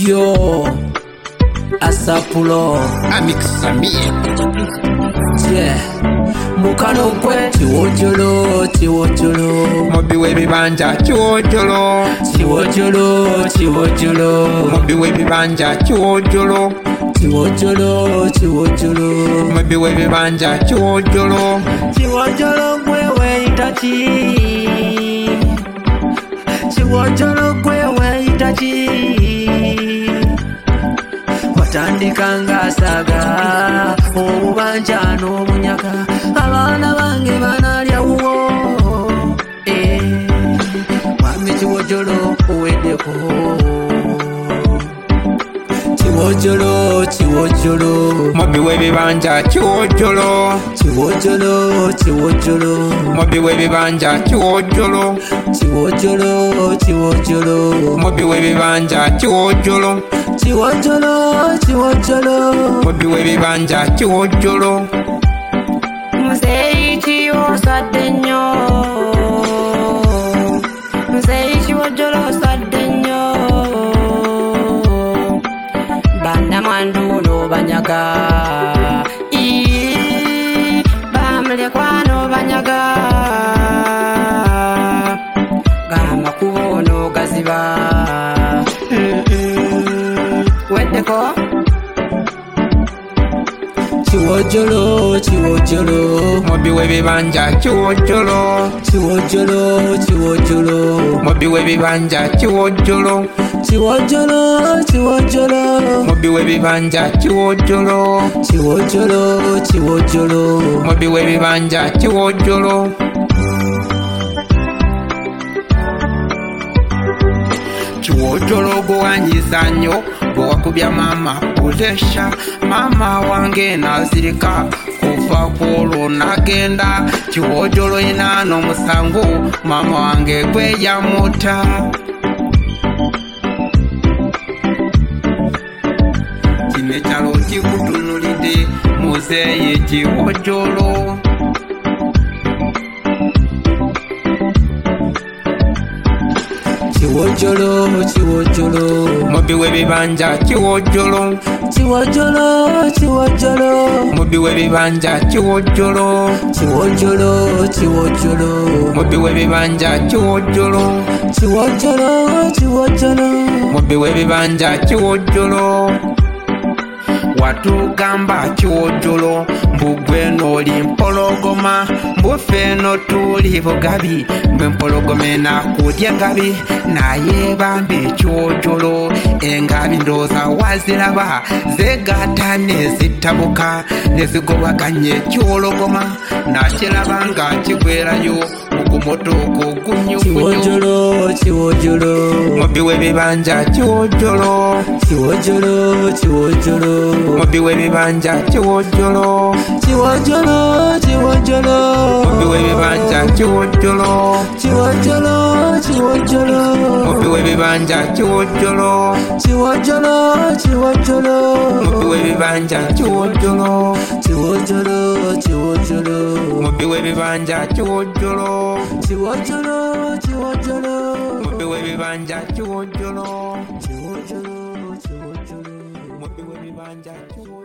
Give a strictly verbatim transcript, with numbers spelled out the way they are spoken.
Yo, Asapulo, Amixami. Yeah, Mukano kwe, Chiwojolo, Chiwojolo, Mobi webi banja, Chiwojolo, Chiwojolo, Chiwojolo, Mobi webi banja, Chiwojolo, Chiwojolo, Chiwojolo, Mobi webi banja, Chiwojolo, Chiwojolo kwewe itachi, Chiwojolo kwewe itachi. Watandikanga saga obubanja n'obunyaga abaana bange banalya wuwo eh mwami Chiwojolo uweddeko Chiwojolo Chiwojolo Mobi webi banja, Chiwojolo, Chiwojolo Chiwojolo Mobi webi banja, Chiwojolo, Chiwojolo Chiwojolo Mobi webi banja, Chiwojolo, Chiwojolo Chiwojolo Mobi webi banja, Chiwojolo. Muzeyi chiwosadde nnyo, Muzeyi Chiwojolo osadde nnyo, bannamwandu n'obanyaga, Ii, bamulekwa n'obanyaga, gamakubo n'ogaziba, weddeko Chiwojolo Chiwojolo Mobi webi banja, Chiwojolo, Chiwojolo Chiwojolo Mobi webi banja, Chiwojolo, Chiwojolo Chiwojolo Mobi webi banja, Chiwojolo, Chiwojolo Chiwojolo Mobi webi banja, Chiwojolo. Chiwojolo guwanyiza nnyo gwe wakubya mama pulesha, mama wange nazirika kuva kwolwo nagenda. Chiwojolo ina n'omusango mama wange gwe yamuta. Kino ekyalo kikutunulidde Muzeeyi Chiwojolo. Chiwojolo Chiwojolo Mobi webi banja, Chiwojolo, Chiwojolo Chiwojolo Mobi webi banja, Chiwojolo, Chiwojolo Chiwojolo Mobi webi banja, Chiwojolo, Chiwojolo Chiwojolo Mobi webi banja, Chiwojolo. Watugamba Chiwojolo mbugwe noli mpologoma, mbufe no tuli bugabi, mbwe mpologoma enakudya engabi, naye bambi Chiwojolo engabi ndooza waziraba zegatta nezitabuka nezigobaganye Chiwologoma nakiraba nga kigwerayo ogumotoko gunyugunyu. Chiwojolo Chiwojolo Mobi webi banja, Chiwojolo, Chiwojolo Chiwojolo Mobi webi banja, Chiwojolo, Chiwojolo Chiwojolo Mobi webi banja, Chiwojolo, Chiwojolo Chiwojolo Mobi webi banja, Chiwojolo, Chiwojolo Chiwojolo Mobi webi banja, Chiwojolo, Chiwojolo Chiwojolo Mobi webi banja, Chiwojolo, Chiwojolo Chiwojolo Mobi webi banja, Chiwojolo, Chiwojolo Chiwojolo Mobi webi banja, Chiwojolo.